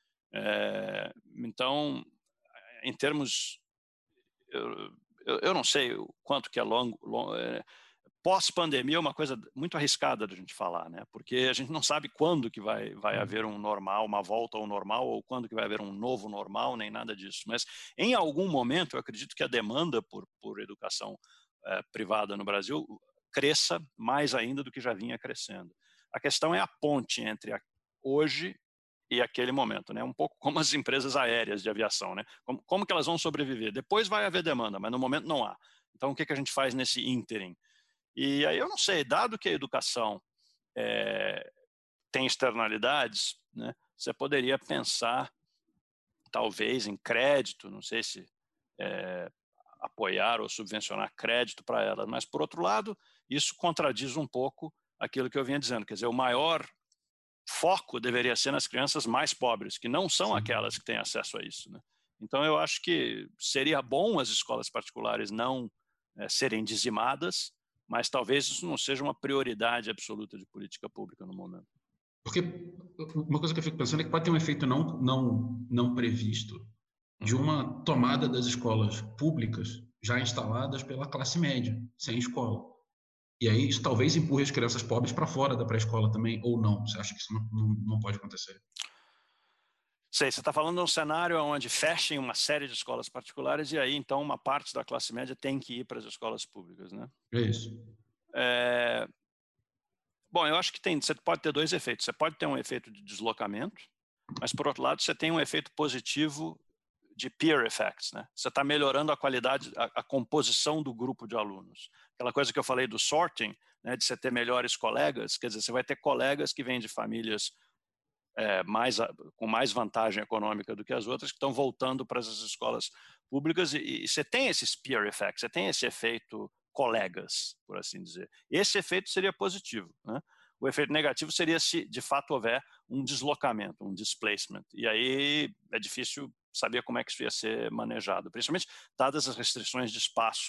É, então, em termos, eu, eu, eu não sei o quanto que é longo, longo é, pós-pandemia é uma coisa muito arriscada da gente falar, né? Porque a gente não sabe quando que vai, vai haver um normal, uma volta ao normal, ou quando que vai haver um novo normal, nem nada disso. Mas, em algum momento, eu acredito que a demanda por, por educação é, privada no Brasil cresça mais ainda do que já vinha crescendo. A questão é a ponte entre a, hoje e aquele momento, né? Um pouco como as empresas aéreas de aviação, né? Como, como que elas vão sobreviver? Depois vai haver demanda, mas no momento não há. Então, o que, que a gente faz nesse ínterim? E aí eu não sei, dado que a educação é, tem externalidades, né? Você poderia pensar, talvez, em crédito, não sei se é, apoiar ou subvencionar crédito para elas, mas, por outro lado, isso contradiz um pouco aquilo que eu vinha dizendo, quer dizer, o maior foco deveria ser nas crianças mais pobres, que não são Sim. aquelas que têm acesso a isso, né? Então, eu acho que seria bom as escolas particulares não é, serem dizimadas, mas talvez isso não seja uma prioridade absoluta de política pública no momento. Porque uma coisa que eu fico pensando é que pode ter um efeito não, não, não previsto de uma tomada das escolas públicas já instaladas pela classe média, sem escola. E aí isso talvez empurre as crianças pobres para fora da pré-escola também, ou não? Você acha que isso não, não, não pode acontecer? Sei, você está falando de um cenário onde fechem uma série de escolas particulares e aí, então, uma parte da classe média tem que ir para as escolas públicas, né? É isso. É... Bom, eu acho que tem, você pode ter dois efeitos. Você pode ter um efeito de deslocamento, mas, por outro lado, você tem um efeito positivo de peer effects, né? Você está melhorando a qualidade, a, a composição do grupo de alunos. Aquela coisa que eu falei do sorting, né, de você ter melhores colegas, quer dizer, você vai ter colegas que vêm de famílias é, mais, com mais vantagem econômica do que as outras, que estão voltando para as escolas públicas, e, e você tem esses peer effects, você tem esse efeito colegas, por assim dizer. Esse efeito seria positivo, né? O efeito negativo seria se, de fato, houver um deslocamento, um displacement. E aí é difícil saber como é que isso ia ser manejado, principalmente dadas as restrições de espaço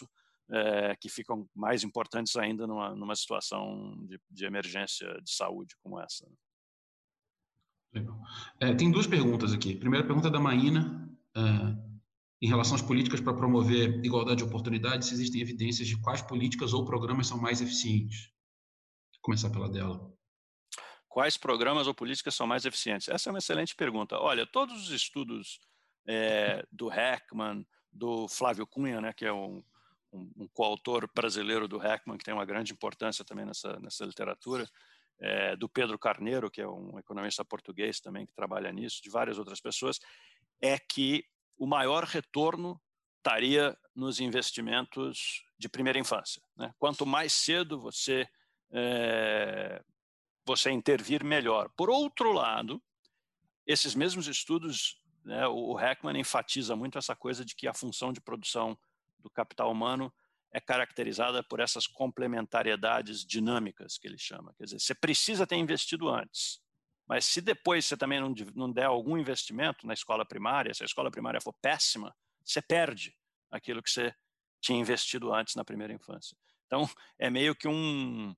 é, que ficam mais importantes ainda numa, numa situação de, de emergência de saúde como essa. Legal. É, tem duas perguntas aqui. Primeira pergunta é da Maína, é, em relação às políticas para promover igualdade de oportunidades, se existem evidências de quais políticas ou programas são mais eficientes? Vou começar pela dela. Quais programas ou políticas são mais eficientes? Essa é uma excelente pergunta. Olha, todos os estudos é, do Heckman, do Flávio Cunha, né, que é um, um, um coautor brasileiro do Heckman, que tem uma grande importância também nessa, nessa literatura, é, do Pedro Carneiro, que é um economista português também que trabalha nisso, de várias outras pessoas, é que o maior retorno estaria nos investimentos de primeira infância, né? Quanto mais cedo você, é, você intervir, melhor. Por outro lado, esses mesmos estudos, né, o Heckman enfatiza muito essa coisa de que a função de produção do capital humano é caracterizada por essas complementariedades dinâmicas, que ele chama. Quer dizer, você precisa ter investido antes, mas se depois você também não, não der algum investimento na escola primária, se a escola primária for péssima, você perde aquilo que você tinha investido antes na primeira infância. Então, é meio que um,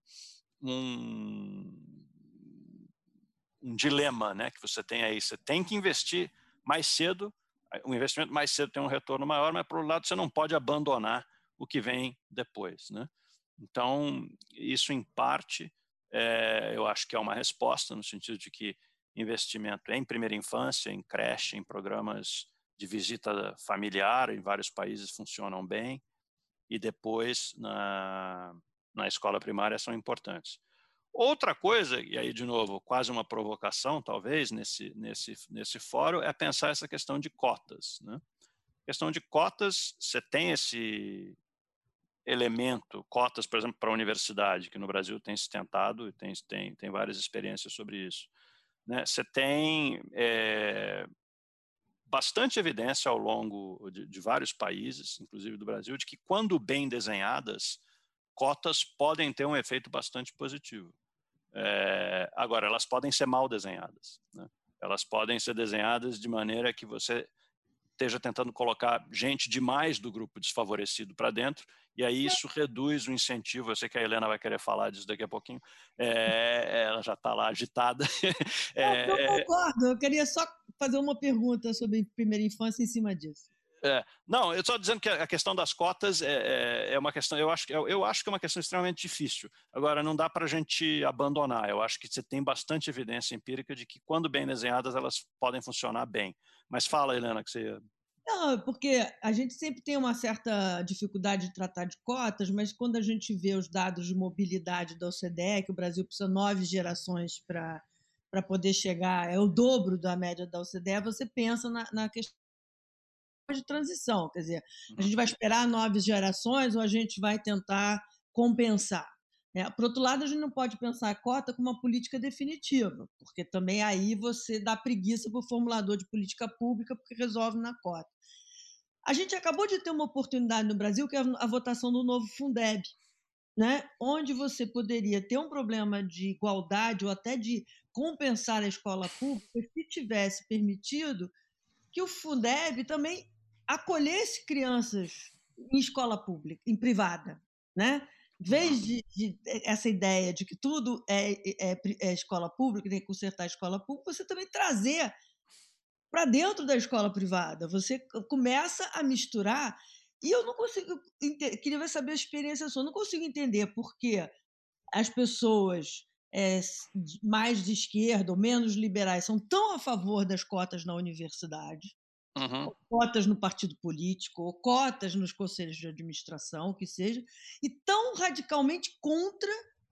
um, um dilema, né, que você tem aí. Você tem que investir mais cedo, o investimento mais cedo tem um retorno maior, mas, por outro lado, você não pode abandonar o que vem depois, né? Então, isso, em parte, é, eu acho que é uma resposta, no sentido de que investimento em primeira infância, em creche, em programas de visita familiar, em vários países funcionam bem, e depois na, na escola primária são importantes. Outra coisa, e aí de novo, quase uma provocação talvez nesse, nesse, nesse fórum, é pensar essa questão de cotas, né? A questão de cotas, você tem esse elemento, cotas, por exemplo, para a universidade, que no Brasil tem se tentado e tem, tem, tem várias experiências sobre isso, né? Você tem é, bastante evidência ao longo de, de vários países, inclusive do Brasil, de que quando bem desenhadas, cotas podem ter um efeito bastante positivo. É, agora, elas podem ser mal desenhadas, né? Elas podem ser desenhadas de maneira que você esteja tentando colocar gente demais do grupo desfavorecido para dentro, e aí isso reduz o incentivo. Eu sei que a Helena vai querer falar disso daqui a pouquinho, é, ela já está lá agitada. É, eu concordo, eu queria só fazer uma pergunta sobre primeira infância em cima disso. É, não, eu estou dizendo que a questão das cotas é, é uma questão, eu acho, eu, eu acho que é uma questão extremamente difícil. Agora, não dá para a gente abandonar. Eu acho que você tem bastante evidência empírica de que, quando bem desenhadas, elas podem funcionar bem. Mas fala, Helena, que você... Não, porque a gente sempre tem uma certa dificuldade de tratar de cotas, mas quando a gente vê os dados de mobilidade da O C D E, que o Brasil precisa nove gerações para para poder chegar, é o dobro da média da O C D E, você pensa na, na questão de transição, quer dizer, a gente vai esperar nove gerações ou a gente vai tentar compensar? É, por outro lado, a gente não pode pensar a cota como uma política definitiva, porque também aí você dá preguiça para o formulador de política pública, porque resolve na cota. A gente acabou de ter uma oportunidade no Brasil, que é a votação do novo Fundeb, né? Onde você poderia ter um problema de igualdade ou até de compensar a escola pública se tivesse permitido que o Fundeb também acolhesse crianças em escola pública, em privada, né? Em vez de, de essa ideia de que tudo é, é, é escola pública, tem que consertar a escola pública, você também trazer para dentro da escola privada. Você começa a misturar, e eu não consigo, queria saber a experiência sua, não consigo entender por que as pessoas é, mais de esquerda ou menos liberais são tão a favor das cotas na universidade, Uhum. ou cotas no partido político, ou cotas nos conselhos de administração, o que seja, e tão radicalmente contra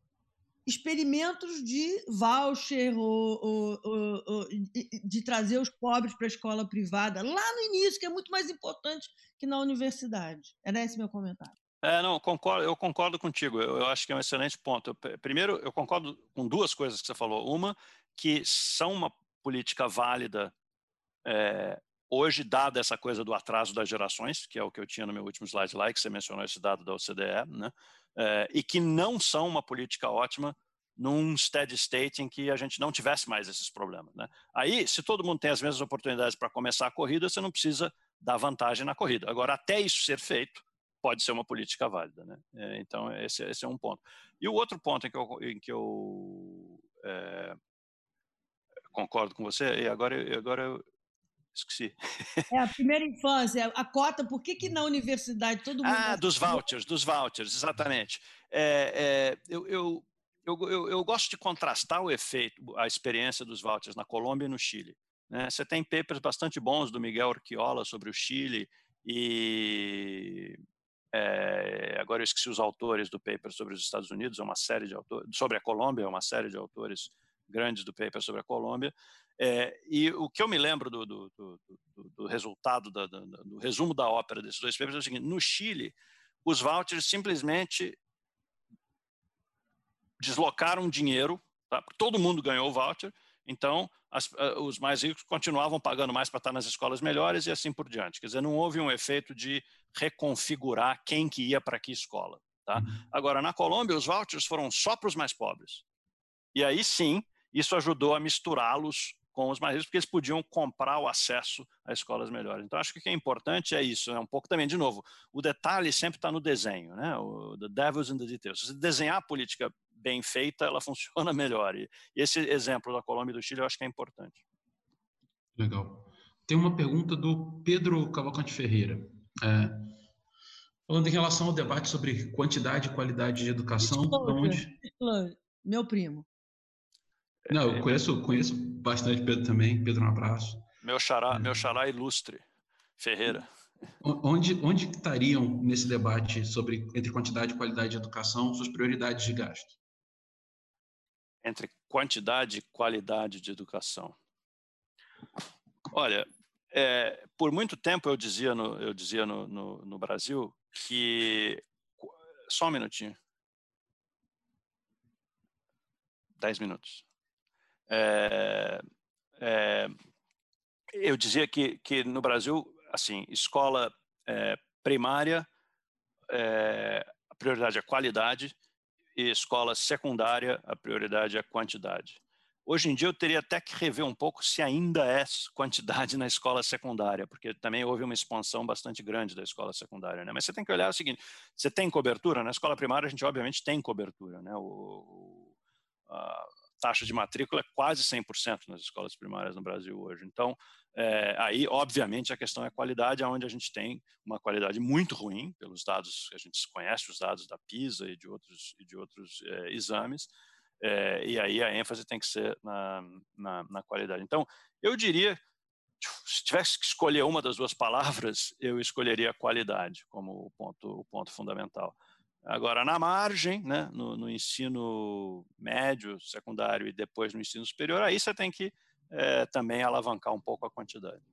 experimentos de voucher ou, ou, ou, ou de trazer os pobres para a escola privada, lá no início, que é muito mais importante que na universidade. Era esse meu comentário. É, não, concordo, eu concordo contigo. Eu, eu acho que é um excelente ponto. Eu, primeiro, eu concordo com duas coisas que você falou. Uma, que são uma política válida é, hoje, dada essa coisa do atraso das gerações, que é o que eu tinha no meu último slide lá, que você mencionou esse dado da O C D E, né? É, e que não são uma política ótima num steady state em que a gente não tivesse mais esses problemas, né? Aí, se todo mundo tem as mesmas oportunidades para começar a corrida, você não precisa dar vantagem na corrida. Agora, até isso ser feito, pode ser uma política válida, né? É, então, esse, esse é um ponto. E o outro ponto em que eu, em que eu é, concordo com você, e agora, agora eu esqueci. É, a primeira infância, a cota, por que que na universidade todo mundo... Ah, dos vouchers, dos vouchers, exatamente. É, é, eu, eu, eu, eu, eu gosto de contrastar o efeito, a experiência dos vouchers na Colômbia e no Chile. Né? Você tem papers bastante bons do Miguel Urquiola sobre o Chile e... É, agora eu esqueci os autores do paper sobre os Estados Unidos, é uma série de autores, sobre a Colômbia, é uma série de autores grandes do paper sobre a Colômbia. É, e o que eu me lembro do, do, do, do, do resultado, da, do, do resumo da ópera desses dois papers é o seguinte: no Chile, os vouchers simplesmente deslocaram dinheiro, tá? Todo mundo ganhou o voucher, então as, os mais ricos continuavam pagando mais para estar nas escolas melhores e assim por diante. Quer dizer, não houve um efeito de reconfigurar quem que ia para que escola. Tá? Agora, na Colômbia, os vouchers foram só para os mais pobres. E aí sim, isso ajudou a misturá-los com os mais ricos, porque eles podiam comprar o acesso a escolas melhores. Então, acho que o que é importante é isso, é um pouco também, de novo, o detalhe sempre está no desenho, né? O the devil's in the details. Se você desenhar a política bem feita, ela funciona melhor. E esse exemplo da Colômbia e do Chile eu acho que é importante. Legal. Tem uma pergunta do Pedro Cavalcante Ferreira. É, falando em relação ao debate sobre quantidade e qualidade de educação, onde... Meu primo. Não, eu conheço, conheço bastante Pedro também. Pedro, um abraço. Meu xará, é. meu xará ilustre, Ferreira. Onde, onde estariam nesse debate sobre entre quantidade e qualidade de educação suas prioridades de gasto? Entre quantidade e qualidade de educação. Olha, é, por muito tempo eu dizia, no, eu dizia no, no, no Brasil que... Só um minutinho. Dez minutos. É, é, eu dizia que, que no Brasil, assim, escola é, primária, é, a prioridade é a qualidade, e escola secundária, a prioridade é a quantidade. Hoje em dia eu teria até que rever um pouco se ainda é quantidade na escola secundária, porque também houve uma expansão bastante grande da escola secundária, né? Mas você tem que olhar o seguinte: você tem cobertura? Na escola primária a gente obviamente tem cobertura, né? O, a taxa de matrícula é quase cem por cento nas escolas primárias no Brasil hoje. Então, é, aí obviamente a questão é a qualidade, onde a gente tem uma qualidade muito ruim, pelos dados que a gente conhece, os dados da PISA e de outros, e de outros é, exames. É, e aí a ênfase tem que ser na, na, na qualidade. Então, eu diria, se tivesse que escolher uma das duas palavras, eu escolheria a qualidade como o ponto, o ponto fundamental. Agora, na margem, né, no, no ensino médio, secundário e depois no ensino superior, aí você tem que é, também alavancar um pouco a quantidade.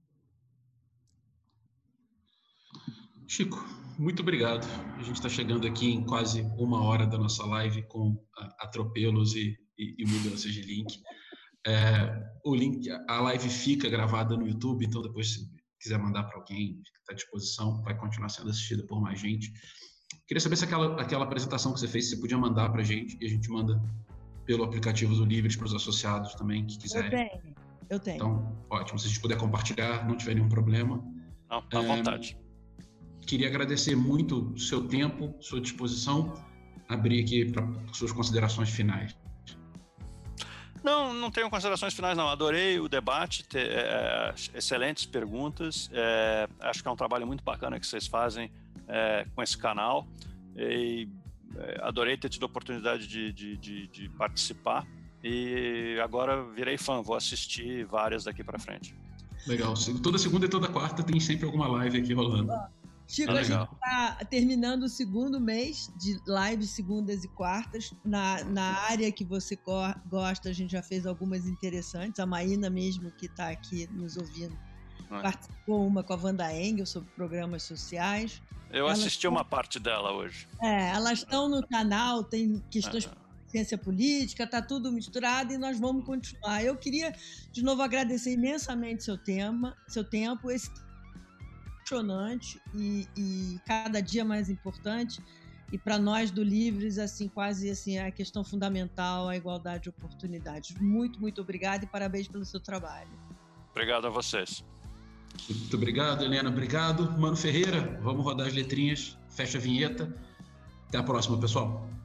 Chico, muito obrigado. A gente está chegando aqui em quase uma hora da nossa live com atropelos e, e, e mudanças de link. É, o link, a live fica gravada no YouTube, então depois se quiser mandar para alguém, está à disposição, vai continuar sendo assistida por mais gente. Queria saber se aquela, aquela apresentação que você fez, você podia mandar para a gente, e a gente manda pelo aplicativo do Livres para os associados também, que quiserem. Eu tenho, eu tenho. Então, ótimo. Se a gente puder compartilhar, não tiver nenhum problema. Não, à é, vontade. Queria agradecer muito o seu tempo, sua disposição. Abrir aqui para suas considerações finais. Não, não tenho considerações finais, não. Adorei o debate, ter, é, excelentes perguntas. É, acho que é um trabalho muito bacana que vocês fazem é, com esse canal. E é, adorei ter tido a oportunidade de, de, de, de participar. E agora virei fã, vou assistir várias daqui para frente. Legal. Toda segunda e toda quarta tem sempre alguma live aqui rolando. Chico, ah, a gente está terminando o segundo mês de lives segundas e quartas. Na, na área que você gosta, a gente já fez algumas interessantes. A Maína mesmo, que está aqui nos ouvindo, ah. participou uma com a Wanda Engel sobre programas sociais. Eu elas assisti tão... uma parte dela hoje. É, elas estão no canal, tem questões ah. de ciência política, está tudo misturado e nós vamos continuar. Eu queria, de novo, agradecer imensamente seu, tema, seu tempo, esse impressionante e, e cada dia mais importante, e para nós do Livres, assim, quase assim, a questão fundamental, a igualdade de oportunidades. Muito, muito obrigada e parabéns pelo seu trabalho. Obrigado a vocês. Muito obrigado, Helena. Obrigado. Mano Ferreira, vamos rodar as letrinhas. Fecha a vinheta. Até a próxima, pessoal.